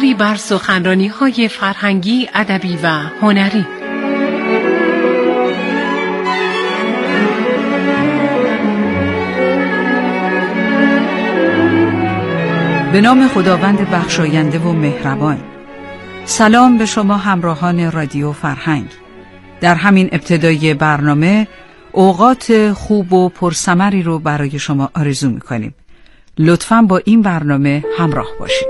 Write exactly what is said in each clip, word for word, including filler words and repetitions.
گفتگویی بر سخنرانی‌های فرهنگی، ادبی و هنری. به نام خداوند بخشاینده و مهربان. سلام به شما همراهان رادیو فرهنگ. در همین ابتدای برنامه اوقات خوب و پرثمری رو برای شما آرزو می‌کنیم. لطفاً با این برنامه همراه باشید.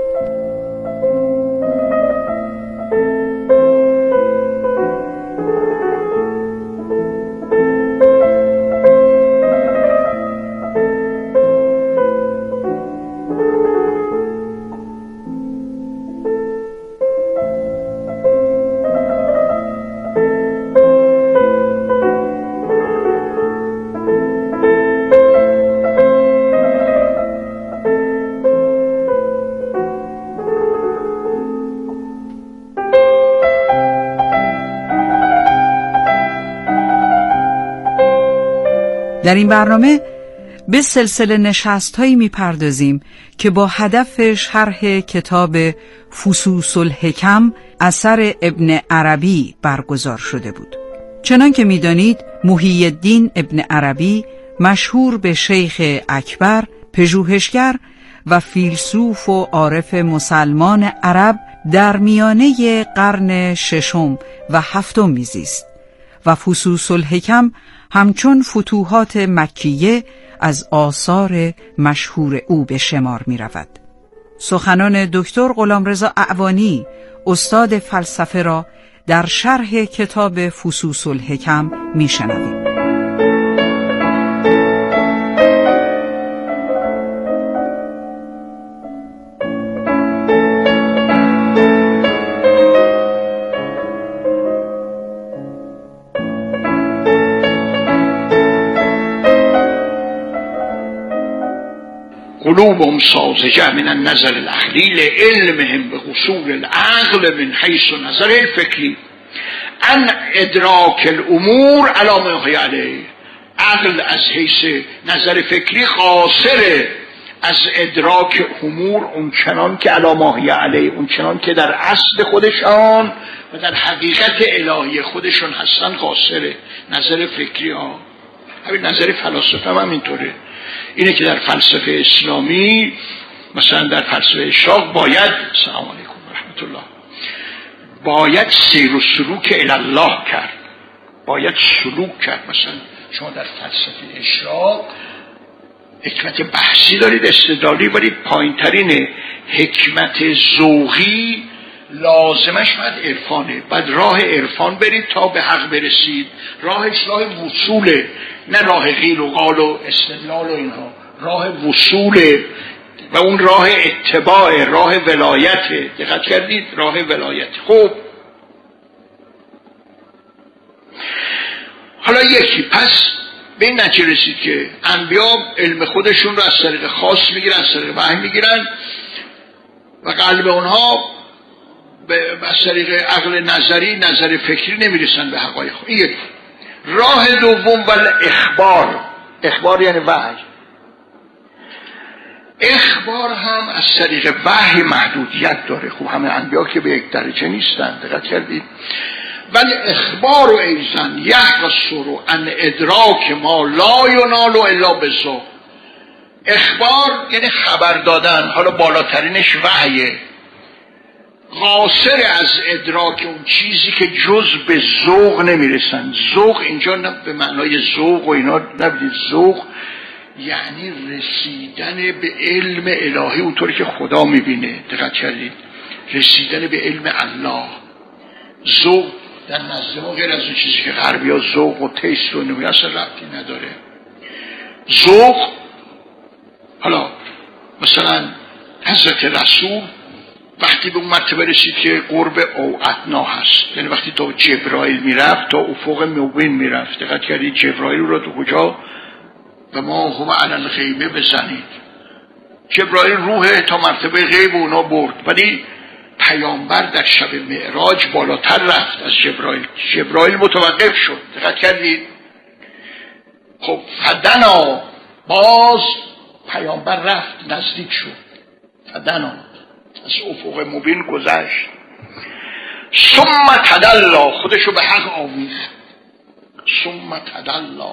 در این برنامه به سلسله نشست‌هایی می‌پردازیم که با هدف شرح کتاب فصوص الحکم اثر ابن عربی برگزار شده بود. چنان که می‌دانید محی الدین ابن عربی مشهور به شیخ اکبر، پژوهشگر و فیلسوف و عارف مسلمان عرب در میانه قرن ششم و هفتم میزیست و فصوص الحکم همچون فتوحات مکیه از آثار مشهور او به شمار می رود. سخنان دکتر غلامرضا اعوانی استاد فلسفه را در شرح کتاب فصوص الحکم می شنویم. قلوبهم ساذجة من النظر العقلی لعلمهم بحصول العقل من حيث نظر الفکری ان ادراک الامور علی ما هی علیه. عقل از حیث نظر فکری قاصره از ادراک امور اونچنان که علی ما هی علیه، اونچنان که در اصل خودشان و در حقیقت الهی خودشان هستن قاصره. نظر فکری ها همین نظر فلاسفه هم اینطوره. اینه که در فلسفه اسلامی مثلا در فلسفه اشراق باید سلام علیکم و رحمت الله باید سیر و سلوک الله کرد، باید سلوک کرد. مثلا شما در فلسفه اشراق حکمت بحثی دارید، استدلالی دارید، پایین ترین حکمت ذوقی لازمش باید عرفانه. بعد راه عرفان برید تا به حق برسید. راهش راه وصوله، نه راه قیل و قال و استدلال و اینها. راه وصوله و اون راه اتباع، راه ولایته. دقت کردید؟ راه ولایت. خب حالا یکی پس به این نتیجه رسید که انبیا علم خودشون رو از طریق خاص میگیرن، از طریق وحی میگیرن و قلب اونها به از طریق عقل نظری، نظر فکری نمیرسن به حقایق. این یک. راه دوم ولی اخبار. اخبار یعنی وحی. اخبار هم از طریق وحی محدودیت داره. خب همه انبیا که به یک درجه نیستن، دقت کردید؟ ولی اخبار و ایزن یحصر ان ادراک ما لا ینال الا بالذوق. اخبار یعنی خبر دادن، حالا بالاترینش وحیه. قاصر از ادراک اون چیزی که جز به ذوق نمیرسن. ذوق اینجا نه به معنای ذوق و اینا نبودید. ذوق یعنی رسیدن به علم الهی اونطوری که خدا میبینه. دقت کردید؟ رسیدن به علم الله. ذوق در نزد ما غیر از اون چیزی که غربی ها ذوق و تیست رو نمیگن اصلا ربطی نداره. ذوق حالا مثلا حضرت رسول وقتی به اون مرتبه رسید که قرب او ادنا هست، یعنی وقتی تا جبرائیل میرفت تا افق مبین میرفت. دقت کردید؟ جبرائیل رو تو کجا؟ و ما هم علی الغیبه بزنید. جبرائیل روح تا مرتبه غیب اونا برد، ولی پیامبر در شب معراج بالاتر رفت از جبرائیل. جبرائیل متوقف شد. دقت کردید؟ خب فدنا، باز پیامبر رفت نزدیک شد. فدنا از افق مبین گذشت. ثم تدلا، خودشو به حق آویخت. ثم تدلا،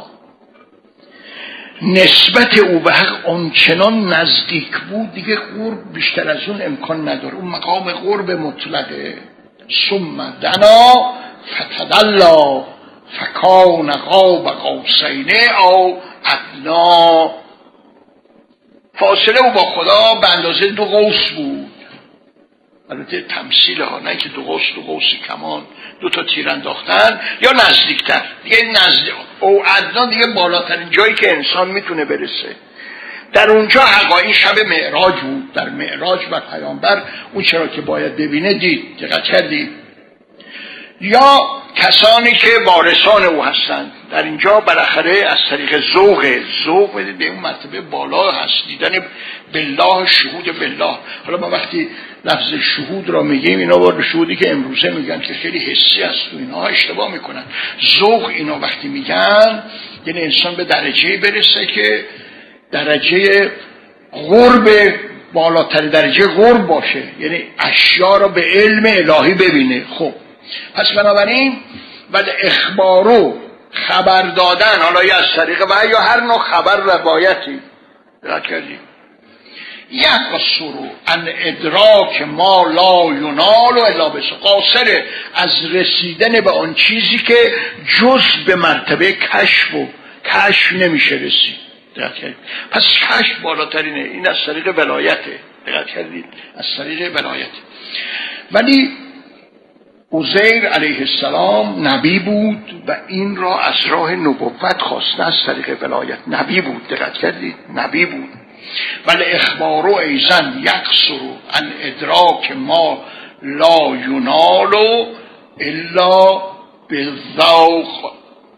نسبت او به حق آنچنان نزدیک بود دیگه قرب بیشتر از اون امکان نداره، اون مقام قرب مطلقه. ثم دنا فتدلا فکان قاب قوسین او ادنا، فاصله او با خدا به اندازه دو قوس بود. البته تمثیل ها، نه که دو قوس دو قوس کمان دو تا تیر انداختن، یا نزدیکتر دیگه، نزدیک او ادنا دیگه بالاترین جایی که انسان میتونه برسه. در اونجا حقایق شب معراج بود. در معراج و پیامبر اون چرا که باید ببینه دید. دقت کردید؟ یا کسانی که وارثان او هستند در اینجا بالاخره از طریق ذوق ذوق به اون مرتبه بالا هست، دیدن بالله، شهود بالله. حالا ما وقتی لفظ شهود را میگیم اینا با شهودی که امروزه میگن که خیلی حسی است و اینها اشتباه میکنن. ذوق اینا وقتی میگن یعنی انسان به درجه برسه که درجه قرب، بالاتر درجه قرب باشه، یعنی اشیا را به علم الهی ببینه. خب پس بنابراین بعد اخبارو خبر دادن، حالا یا از طریق وحی یا هر نوع خبر روایتی را کردیم. یقصرو ان ادراک ما لا ینال الا بس، قاصر از رسیدن به آن چیزی که جز به مرتبه کشف و کشف نمیشه رسید. دقت کردید؟ پس کشف بالاترینه، این از طریق ولایته. دقت کردید؟ از طریق ولایته. ولی عزیر علیه السلام نبی بود و این را از راه نبوت خواسته، از طریق ولایت. نبی بود. دقت کردید؟ نبی بود. ولی اخبارو ایزن یقصرو ان ادراک ما لا ینالو الا بالذوق.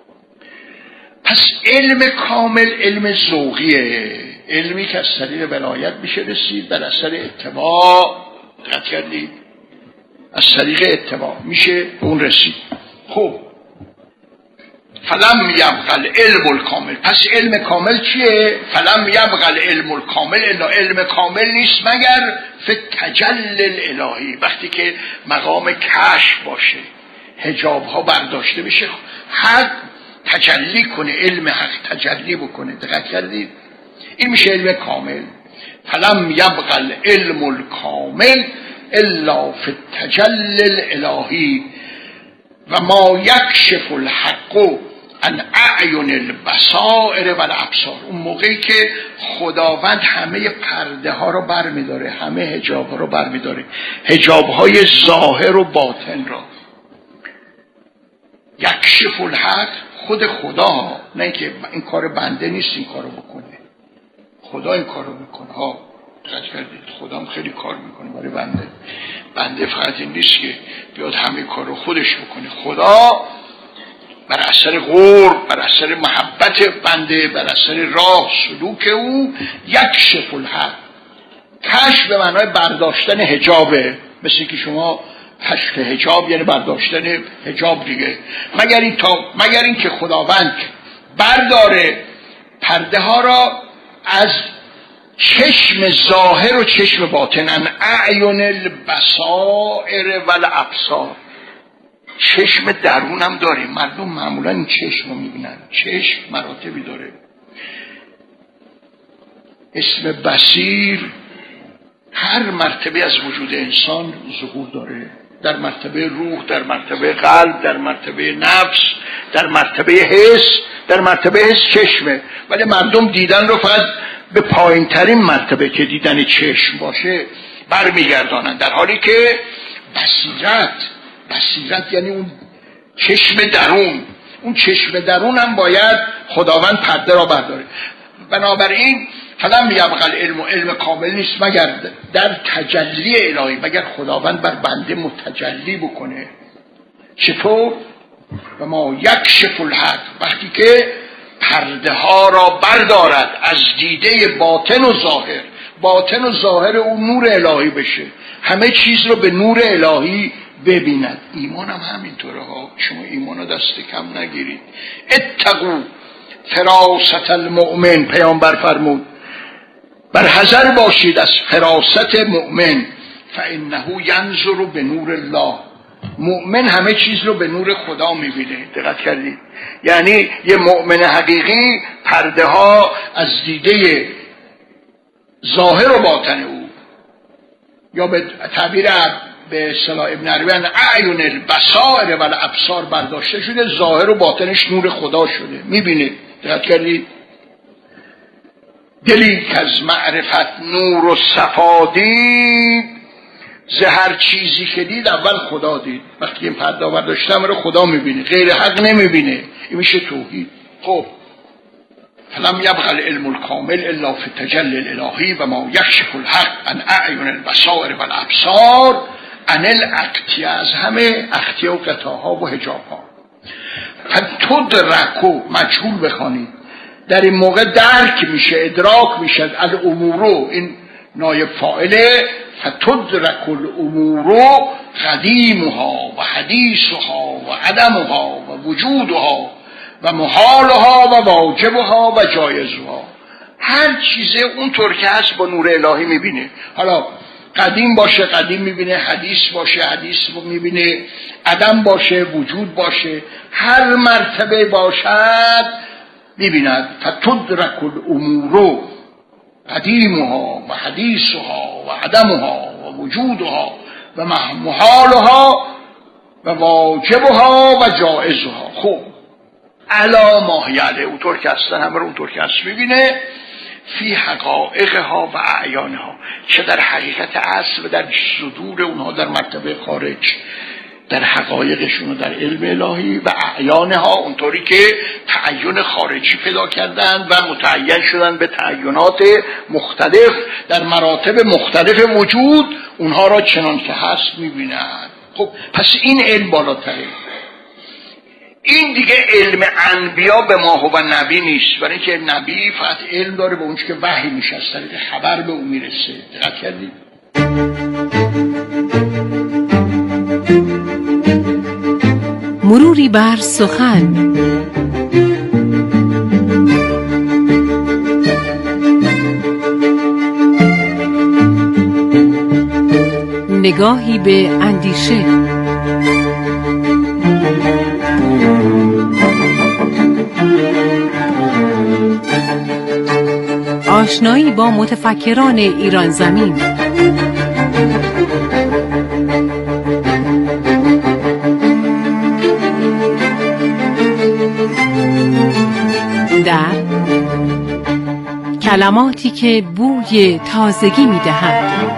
پس علم کامل علم ذوقیه، علمی که از طریق ولایت میشه رسید، بر اثر اتباع. دقت کردید؟ از طریق اتباع میشه اون رسید. خب فلم یبقى العلم الکامل، پس علم کامل چیه؟ فلم یبقى العلم الکامل الا، علم کامل نیست مگر فی التجلی الالهی، وقتی که مقام کشف باشه، حجاب ها برداشته بشه، حق تجلی کنه، علم حق تجلی بکنه. دقت کردید؟ این میشه علم کامل. فلم یبقى العلم الکامل الا فی التجلی الالهی و ما یکشف الحق عن اعین البصائر و الابصار. اون موقعی که خداوند همه پرده ها رو بر می داره، همه حجاب ها رو بر می داره، حجاب های ظاهر و باطن را. یکشف الحق خود خدا، نه که این کار بنده نیست این کارو بکنه، خدا این کارو میکنه. ها دقت کردید؟ خدا هم خیلی کار میکنه برای بنده. بنده فقط این نیست که بیاد همه کار رو خودش بکنه. خدا بر اثر قرب، بر اثر محبت بنده، بر اثر راه سلوک او یکشف الحق. کشف به معنای برداشتن حجابه، مثل که شما کشف حجاب یعنی برداشتن حجاب دیگه. مگر این تا مگر این که خداوند برداره پرده ها را از چشم ظاهر و چشم باطن، ان اعین البصائر و الابصار. چشم درون هم داریم، مردم معمولا این چشم رو میبینن. چشم مراتبی داره. اسم بصیر هر مرتبه از وجود انسان ظهور داره، در مرتبه روح، در مرتبه قلب، در مرتبه نفس، در مرتبه حس. در مرتبه حس چشمه، ولی مردم دیدن رو فقط به پایین ترین مرتبه که دیدن چشم باشه برمیگردانن، در حالی که بصیرت بصیرت یعنی اون چشم درون، اون چشم درون هم باید خداوند پرده را برداره. بنابراین فلم یبقى العلم، علم کامل نیست مگر در تجلی الهی، مگر خداوند بر بنده متجلی بکنه. چطور؟ و ما یکشف الحق، وقتی که پرده ها را بردارد از دیده باطن و ظاهر، باطن و ظاهر اون نور الهی بشه، همه چیز رو به نور الهی ببیند. ایمان هم همینطوره ها، شما ایمان رو دست کم نگیرید. اتقوا فراست المؤمن، پیامبر فرمود بر حذر باشید از فراست مؤمن. فانه ینظر به نور الله. مؤمن همه چیز رو به نور خدا میبینه. دقت کردید؟ یعنی یه مؤمن حقیقی پرده ها از دیده ظاهر و باطن او، یا به تعبیر به اصطلاح ابن عربی اعین البصائر و الابصار برداشته شده، ظاهر و باطنش نور خدا شده، میبینه. دقت کردید؟ دلی که از معرفت نور و صفا دید، ز هر چیزی که دید اول خدا دید. وقتی این پرده برداشتم رو خدا میبینه، غیر حق نمیبینه. این میشه توحید. خب فلم یبق العلم الکامل الا فی التجلی الالهی و ما یکشف الحق عن اعین البصائر و الابصار عن الاقطیه، از همه اقطیه و قطاها و حجاب ها. فتدرکو مجهول بخوانید، در این موقع درک میشه، ادراک میشه. الامورو این نایب فاعله، فتدرک الامورو قدیمها و حدیثها و عدمها و وجودها و محالها و واجبها و جایزها. هر چیزه اونطور که هست با نور الهی میبینه. حالا قدیم باشه قدیم میبینه، حدیث باشه حدیث میبینه، عدم باشه وجود باشه، هر مرتبه باشد میبیند. فتدرک الامور قدیمها و حدیثها و عدمها و وجودها و محالها و واجبها و جائزها. خب علا ماهیاله، اونطور که هستن همه رو اونطور که هست میبینه. فی حقائقها و اعیانها، چه در حقیقت اصل و در صدور اونها، در مرتبه خارج، در حقایقشون و در علم الهی، و اعیانها اونطوری که تعین خارجی پیدا کردند و متعین شدن به تعینات مختلف در مراتب مختلف وجود، اونها را چنان که هست میبینند. خب پس این علم بالاتره. این دیگه علم انبیا به ما و نبی نیست، برای اینکه نبی فقط علم داره به اونچه که وحی میشه، از طریق خبر به اون میرسه. دقت کردید؟ مروری بر سخن. نگاهی به اندیشه. آشنایی با متفکران ایران زمین. در کلماتی که بوی تازگی می‌دهند.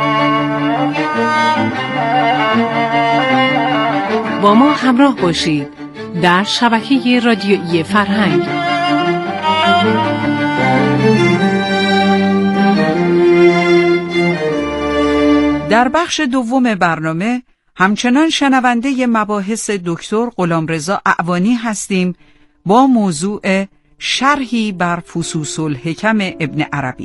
با ما همراه باشید در شبکه رادیویی فرهنگ. در بخش دوم برنامه همچنان شنونده مباحث دکتر غلامرضا اعوانی هستیم با موضوع شرحی بر فصوص الحکم ابن عربی.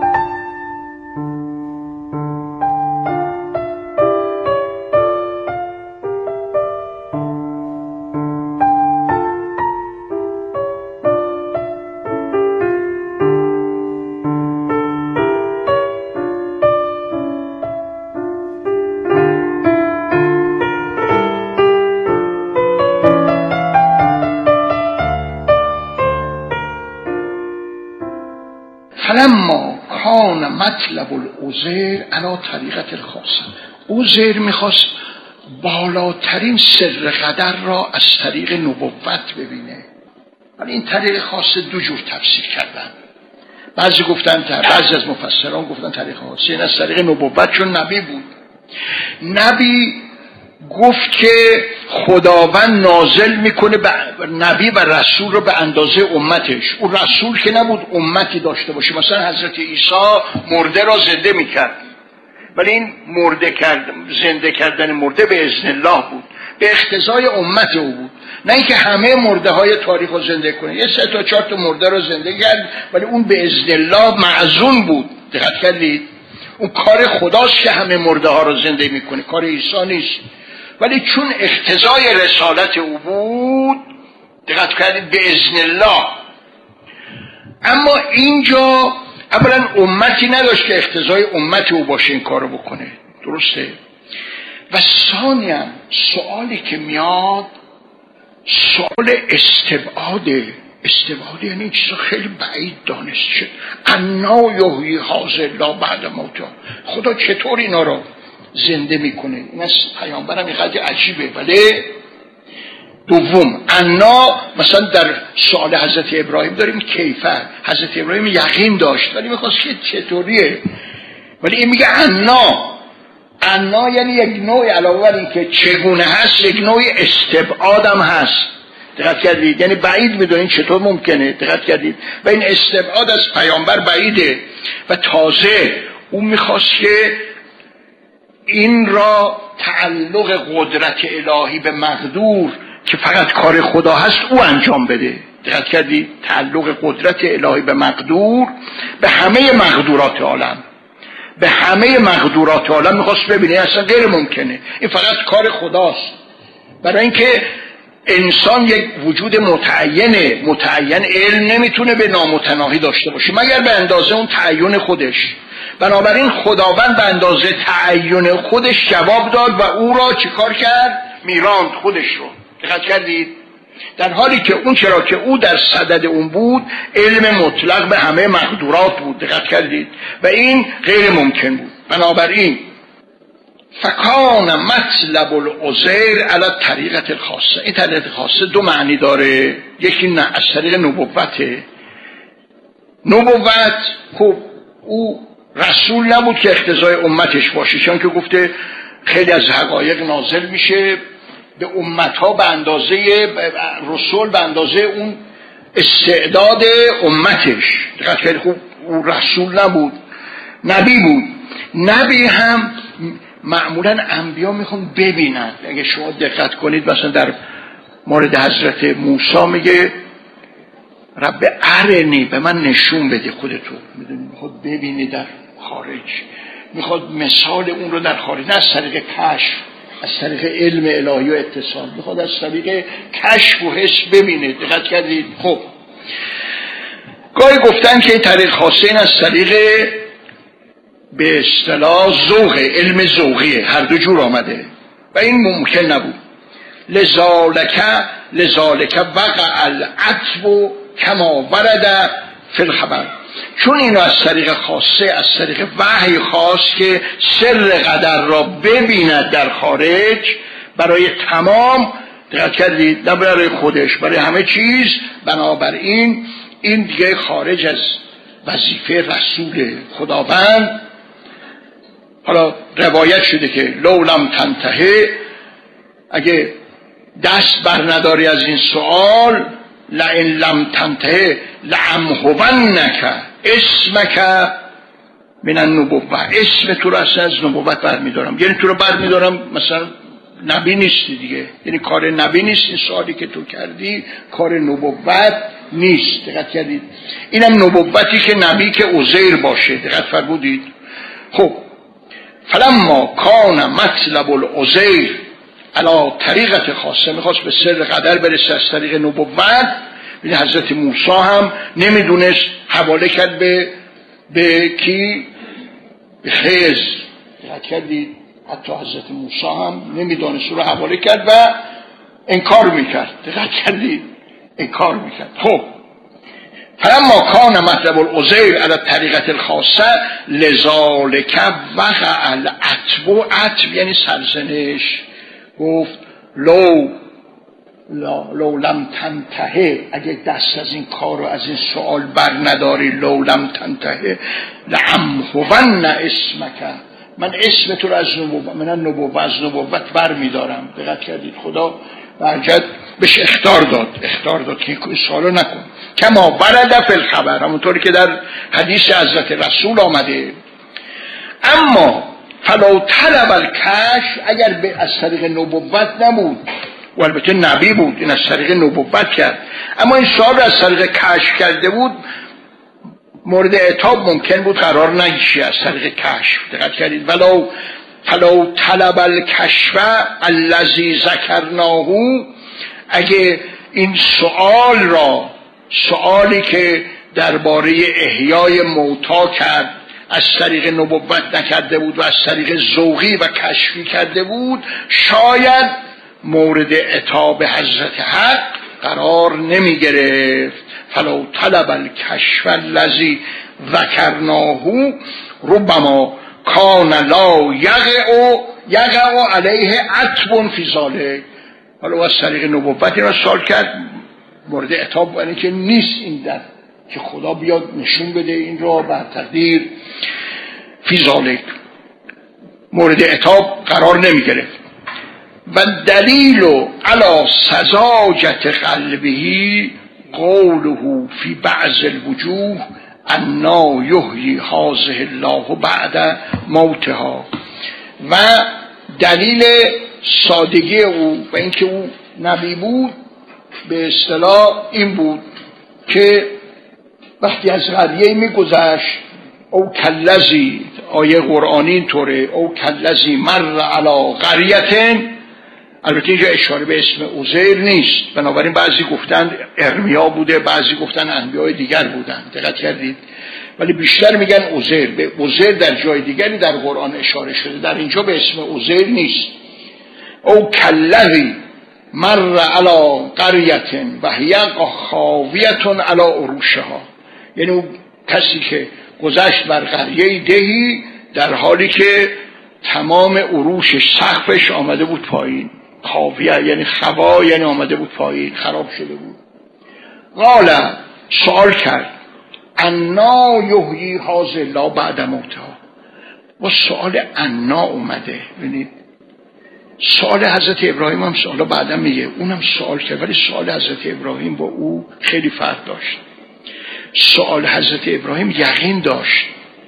فلما کان مطلب العذر علی طریقت الخاصه، عذر میخواست بالاترین سر قدر را از طریق نبوت ببینه. ولی این طریق خاص دو جور تفسیر کردن. بعضی گفتن، بعضی از مفسران گفتن طریق خاص این از طریق نبوت، چون نبی بود. نبی گفت که خداوند نازل میکنه به نبی و رسول رو به اندازه امتش. اون رسول که نبود امتی داشته باشه. مثلا حضرت عیسی مرده را زنده میکرد، ولی این مرده کرد زنده کردن مرده به اذن الله بود، به اقتضای امت او بود، نه اینکه همه مرده های تاریخ رو زنده کنه. یه سه تا چهار تا مرده رو زنده کرد، ولی اون به اذن الله معزون بود. دقت کردید؟ اون کار خداست که همه مرده ها رو زنده میکنه، کار عیسی نیست. ولی چون اقتضای رسالت او بود، دقت کردید، به اذن الله. اما اینجا اولا امتی نداشت که اقتضای امت او باشه این کارو بکنه. درسته؟ و ثانیاً سوالی که میاد سوال استبعاده. استبعاد یعنی این چیزا خیلی بعید دانست شد. انا یحیی هذا الله بعد موته، خدا چطور اینا رو زنده میکنه؟ این از پیامبرم این قضیه عجیبه. ولی دوم، انا مثلا در سوال حضرت ابراهیم داریم کیفر، حضرت ابراهیم یقین داشت ولی میخواست که چطوریه، ولی این میگه انا. انا یعنی یک نوع علاوه بر این که چگونه هست یک نوع استبعادم هست. دقت کردید؟ یعنی بعید میدونین چطور ممکنه. دقت کردید؟ و این استبعاد از پیامبر بعیده و تازه اون میخواست که این را تعلق قدرت الهی به مقدور که فقط کار خدا هست او انجام بده. دقت کردید؟ تعلق قدرت الهی به مقدور، به همه مقدورات عالم، به همه مقدورات عالم میخواست ببینه. اصلا غیر ممکنه، این فقط کار خداست. برای اینکه انسان یک وجود متعینه، متعین علم نمیتونه به نامتناهی داشته باشه مگر به اندازه اون تعین خودش. بنابراین خداوند به اندازه تعین خودش جواب داد و او را چیکار کرد؟ میراند خودش رو. دقت کردید؟ در حالی که اون چرا که او در صدد اون بود علم مطلق به همه مقدورات بود. دقت کردید؟ و این غیر ممکن بود. بنابراین فکان مطلب العزیر علی طریقت الخاصه. این طریقت خاصه دو معنی داره. یکی نه از طریق نبوته. نبوت خب او رسول نبود که اقتضای امتش باشه، چون که گفته خیلی از حقایق نازل میشه به امتها به اندازه رسول، به اندازه اون استعداد امتش. دقیقا خیلی خوب او رسول نبود، نبی بود. نبی هم معمولا انبیا میخوان ببینن. اگه شما دقت کنید مثلا در مورد حضرت موسی میگه رب ارنی، به من نشون بده خودتو. میدونی میخواد ببینی در خارج، میخواد مثال اون رو در خارج، نه از طریق کشف، از طریق علم الهی و اتصال، میخواد از طریق کشف و حس ببینه. دقت کردید؟ خب گاهی گفتن که این طریق خاصه این از طریق به اصطلاح ذوق، علم ذوقیه، هر دو جور آمده و این ممکن نبود. لذالک لذالک وقع العتب کما ورد فی الخبر. چون اینو از طریق خاصه، از طریق وحی خاص که سر قدر را ببیند در خارج برای تمام. دقت کردید؟ نه برای خودش، برای همه چیز. بنابراین این دیگه خارج از وظیفه رسول خداوند. حالا روایت شده که لولم تنتهی، اگه دست بر نداری از این سوال، لئن لم تنتهی لامحونک اسمک من النبوة، اسم تو رو اصلا از نبوت بر میدارم. یعنی تو رو بر میدارم، مثلا نبی نیستی دیگه، یعنی کار نبی نیست. این سوالی که تو کردی کار نبوت نیست. دقت کردید؟ اینم نبوتی که نبی که عزیر باشه. دقت فرمودید؟ خب فلما کان مطلب العزیر علی طریقت خاصه، میخواست به سر قدر برسه از طریق نبوت. ببین حضرت موسی هم نمیدونست، حواله کرد به به کی؟ به خضر. دقت کردید؟ حتی حضرت موسی هم نمیدونست، رو حواله کرد و انکار میکرد. دقت کردید؟ انکار میکرد. خب فلما کان مطلب العزیر علی طریقت الخاصه لذالک وقع العتب. عتب یعنی سرزنش. گفت لو لو لم تنتهی، اگه دست از این کار رو از این سوال بر نداری، لو لم تنتهی لامحون اسمک، من اسم تو رو از نبوت، من نبوت از نبوت بر میدارم. دقت کردید؟ خدا برجت بهش اخطار داد، اخطار داد که این سوالو نکن. کما ورد فی الخبر، همونطوری که در حدیث حضرت رسول آمده. اما فلو طلب الکشف، اگر به از طریق نبوت نبود، و البته نبی بود، این از طریق نبوت کرد، اما این سوال از طریق کشف کرده بود، مورد عتاب ممکن بود قرار نگیشه از طریق کشف. دقت کردید؟ ولو فلو طلب الکشف الذی ذکرناه، اگه این سوال را، سوالی که درباره احیای موتا کرد از طریق نبوت نکرده بود و از طریق ذوقی و کشفی کرده بود، شاید مورد عتاب حضرت حق قرار نمی گرفت. فلو طلب الکشف الذی ذکرناه ربما کان لا یقع یقع علیه عتب فی ذلک. حالا از طریق نبوت این را سوال کرد، مورد عتاب یعنی که نیست این در که خدا بیاد نشون بده این را بر تقدیر فی ذلک، مورد عتاب قرار نمی گرفت. و دلیل علی سذاجت قلبه قوله فی بعض الوجوه انا یحیی هذه الله بعد موتها. و دلیل سادگی او و اینکه او نبی بود به اصطلاح این بود که وقتی از قریه میگذشت او کلذی، آیه قرآنی اینطوره، او کلذی مر علی قریة، البته اینجا اشاره به اسم عزیر نیست، بنابراین بعضی گفتن ارمیا بوده، بعضی گفتن انبیاء دیگر بودن، دقت کردید؟ ولی بیشتر میگن عزیر. به عزیر در جای دیگری در قرآن اشاره شده، در اینجا به اسم عزیر نیست. او کلذی مر علی قریة و هی خاویة علی عروشها، یعنی اون کسی که گذشت بر قریه دهی در حالی که تمام عروشش سقفش آمده بود پایین. خاویه یعنی خوا، یعنی آمده بود پایین، خراب شده بود. قال، سوال کرد انا یحیی هذه الله بعد موتها. و سوال انا اومده، ببینید سوال حضرت ابراهیم هم سوال بعدا میگه، اونم سوال کرد، ولی سوال حضرت ابراهیم با او خیلی فرق داشت. سوال حضرت ابراهیم یقین داشت،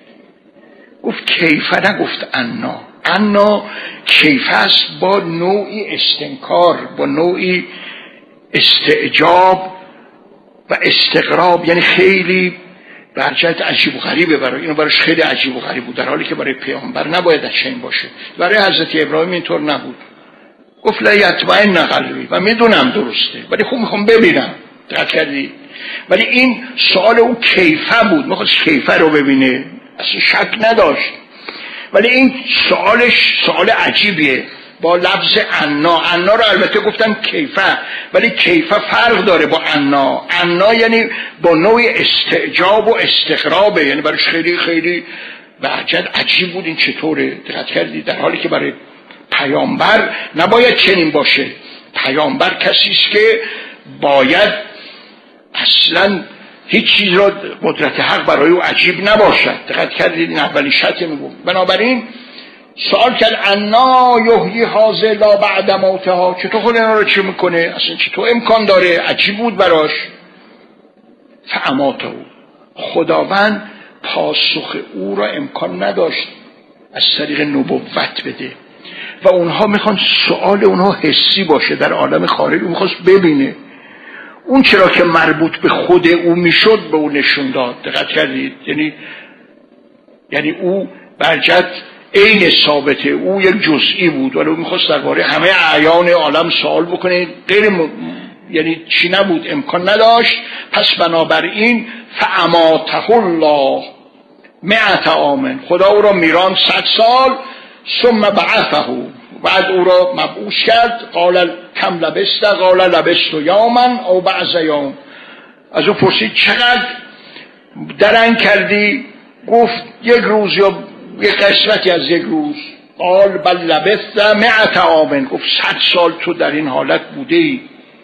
گفت کیفه، نگفت انا. انا کیفه است با نوعی استنکار، با نوعی استعجاب و استقراب، یعنی خیلی برجت عجیب و غریبه برای اینو، براش خیلی عجیب و غریب بود، در حالی که برای پیامبر نباید چنین باشه. برای حضرت ابراهیم اینطور نبود. گفت لا یطمئن قلبی، و میدونم درسته ولی خوب میخوام ببینم. دقت کردی؟ ولی این سوال او کیفه بود، میخواست کیفه رو ببینه، اصلا شک نداشت. ولی این سوالش سوال عجیبیه با لفظ انا. انا رو البته گفتن کیفه، ولی کیفه فرق داره با انا. انا یعنی با نوع استعجاب و استغرابه، یعنی برایش خیلی خیلی بهجت عجیب بود این چطوره. دقت کردی؟ در حالی که برای پیامبر نباید چنین باشه. پیامبر کسی است که باید اصلا هیچ چیز را قدرت حق برای او عجیب نباشد. دقت کردید؟ این اولی شرط میگم. بنابراین سوال کرد انا یحیی هذه الله بعد موتها، چطور خود اینا رو چی میکنه؟ اصلا چطور امکان داره؟ عجیب بود براش. فاماته، خداوند پاسخ او را امکان نداشت از طریق نبوت بده و اونها میخوان سوال اونها حسی باشه، در عالم خارج. اون میخواست ببینه اون چرا که مربوط به خود او میشد به او نشون داد. دقت کردید؟ یعنی یعنی او برجت عین ثابته، او یک جزئی بود ولی او میخواست درباره همه اعیان عالم سوال بکنه، غیر م... یعنی چی نبود، امکان نداشت. پس بنابراین فاماته الله مئة عام، خدا او را میراند صد سال. ثم بعثه، بعد او را مبعوث کرد. قال کم لبست؟ قال لبست یوما او بعض یوم. از او پرسید چقدر درنگ کردی؟ گفت یک روز یا یک قسمتی از یک روز. قال بل لبست مئة عام، گفت صد سال تو در این حالت بوده ای.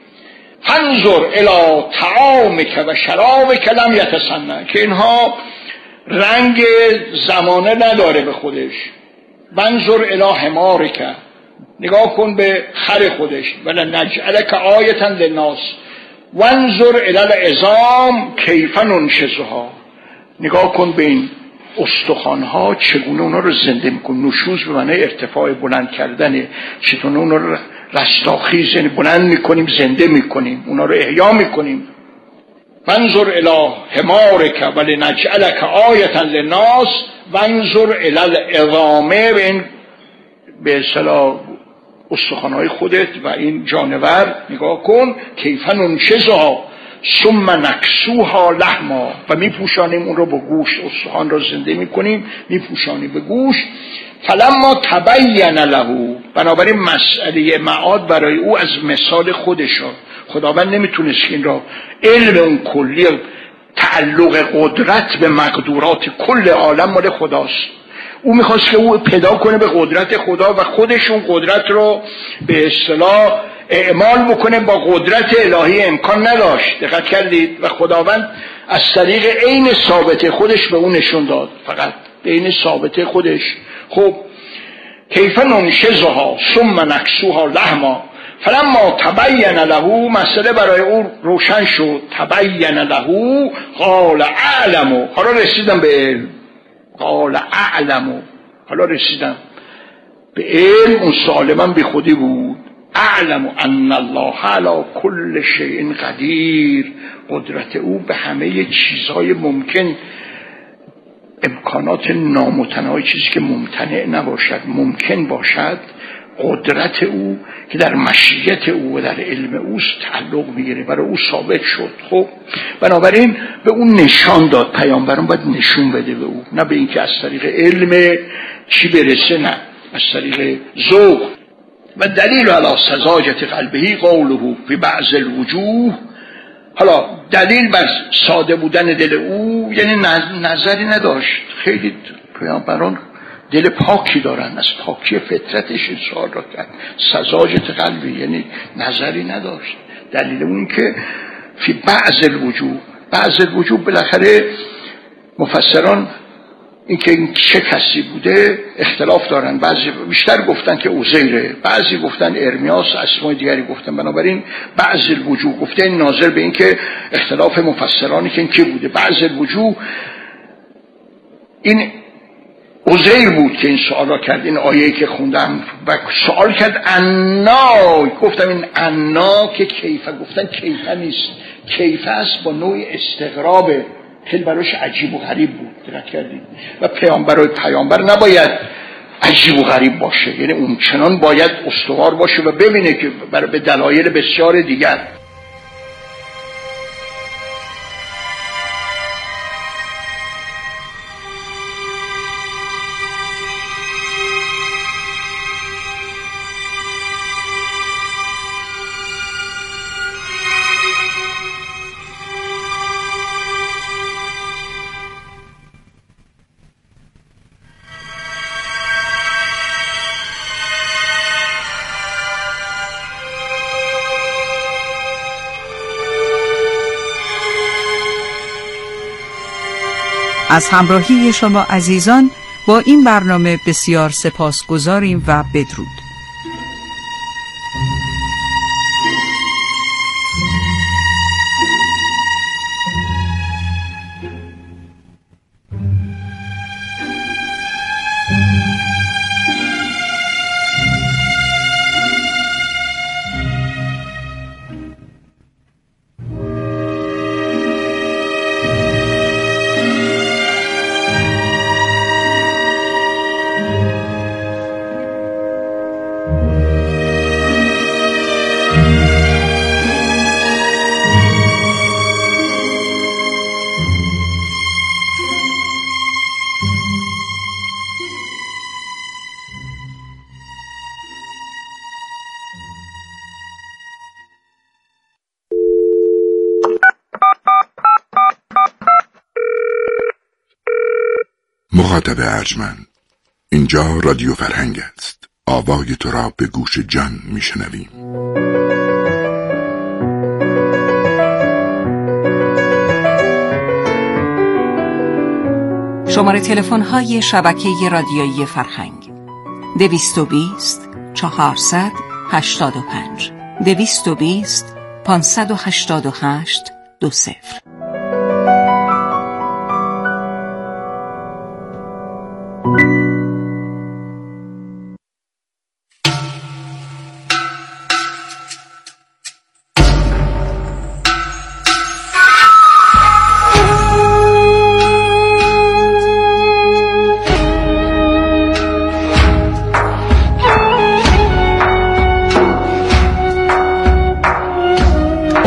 فانظر الی طعامک و شرابک لم یتسنى، که اینها رنگ زمانه نداره به خودش. وانظر الی حمارک، نگاه کن به خر خودش. ولنجعلک آیة للناس وانظر الی العظام کیف ننشزها، نگاه کن به این استخوان‌ها چگونه اونا رو زنده میکن. نشوز به معنی ارتفاع، بلند کردن، چطور اونا رو رستاخیز، یعنی بلند میکنیم، زنده میکنیم، اونا رو احیا میکنیم. وانظر الی حمارک ولنجعلک آیة للناس وانظر الی العظام، به این به اصطلاح استخوان‌های خودت و این جانور نگاه کن. کیف ننشزها، ثم نکسوها لحما و میپوشانیم اون رو با گوشت، استخوان رو زنده میکنیم میپوشانیم به گوشت. فلما تبین له، بنابراین مسئله معاد برای او از مثال خودش، خداوند نمیتونست این را، علم اون کلی تعلق قدرت به مقدورات کل عالم مال خداست، او میخواست که او پیدا کنه به قدرت خدا و خودشون قدرت رو به اصطلاح اعمال بکنه، با قدرت الهی امکان نداشت. دقت کردید؟ و خداوند از طریق عین ثابت خودش به اون نشون داد، فقط عین ثابت خودش. خب کیف ننشزها ثم نکسوها لحما فلما تبین له، مسئله برای او روشن شد، تبین له قال اعلم، حالا رسیدم به علم، قال اعلم، حالا رسیدم به علم. اون سوال من بی خودی بود، اعلم ان الله علی کل شیء قدیر، قدرت او به همه چیزهای ممکن، امکانات نامتناهی، چیزی که ممتنع نباشد ممکن باشد، قدرت او که در مشیت او و در علم اوست تعلق میگیره، برای او ثابت شد. خب بنابراین به اون نشان داد، پیامبران باید نشون بده به او، نه به اینکه از طریق علم چی برسه، نه از طریق ذوق. و دلیل علی سذاجت قلبه قوله فی بعض الوجوه، حالا دلیل بر ساده بودن دل او، یعنی نظری نداشت. خیلی پیامبران دل پاکی دارن، از پاکی فطرتش این سوال را کرد، سذاجت قلبی یعنی نظری نداشت. دلیل اون که فی بعض الوجوه، بعض الوجوه بالاخره مفسران این که این چه کسی بوده اختلاف دارن، بعضی بیشتر گفتن که عزیره، بعضی گفتن ارمیاس، اسمای دیگری گفتن. بنابراین بعض الوجوه گفته این ناظر به این که اختلاف مفسرانی که این که بوده. بعض الوجوه این عزیر بود که این سوال را کرد، این آیه‌ای که خوندم و سوال کرد انا، گفتم این انا که کیفه، گفتن کیفه نیست، کیفه است با نوع استغراب، خیلی براش عجیب و غریب بود. دقت کردید؟ و پیامبر پیامبر نباید عجیب و غریب باشه، یعنی اون چنان باید استوار باشه و ببینه که برای به دلایل بسیار دیگر. از همراهی شما عزیزان با این برنامه بسیار سپاسگزاریم و بدرود. مخاطب ارجمند، اینجا رادیو فرهنگ است. آوای تو را به گوش جان میشنویم. شماره تلفن های شبکه رادیویی فرهنگ: دویست و بیست چهارصد هشتاد و پنج دویست و بیست پانصد و هشتاد و هشت دو صفر.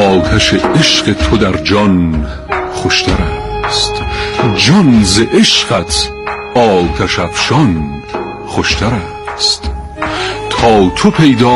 آتش عشق تو در جان خوشتر است، جان ز عشقت آتش افشان خوشتر است. تا تو پیدا